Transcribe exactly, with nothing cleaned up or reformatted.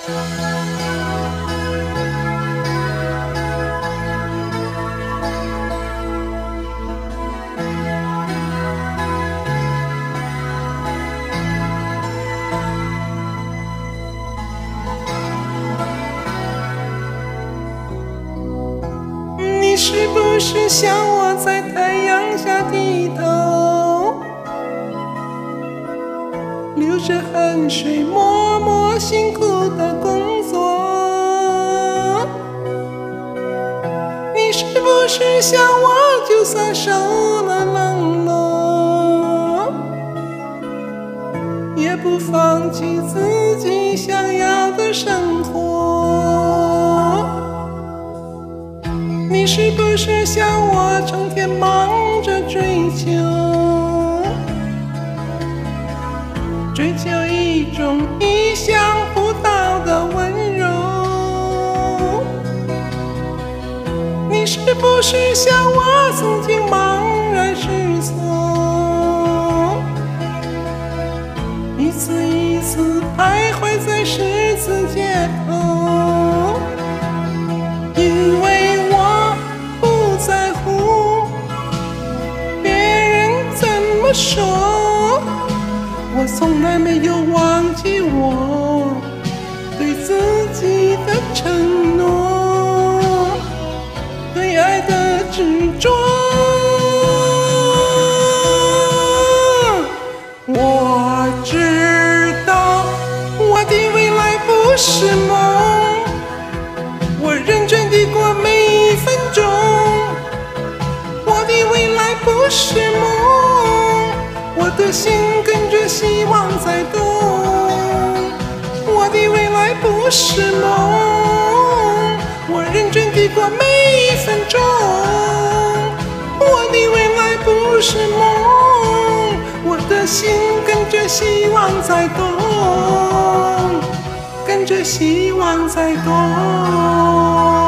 你是不是像我在太阳下低头，流着汗水默默辛苦的工作？你是不是像我就算受了冷落，也不放弃自己想要的生活？你是不是像我成天忙着追求，追求一种意想不到的温柔？你是不是像我曾经茫然失措，一次一次徘徊在十字街头？因为我不在乎别人怎么说，我从来没有忘记我对自己的承诺，对爱的执着。我知道我的未来不是梦，我认真地过每一分钟。我的未来不是梦，我的心跟着希望在动。我的未来不是梦，我认真地过每一分钟。我的未来不是梦，我的心跟着希望在动，跟着希望在动。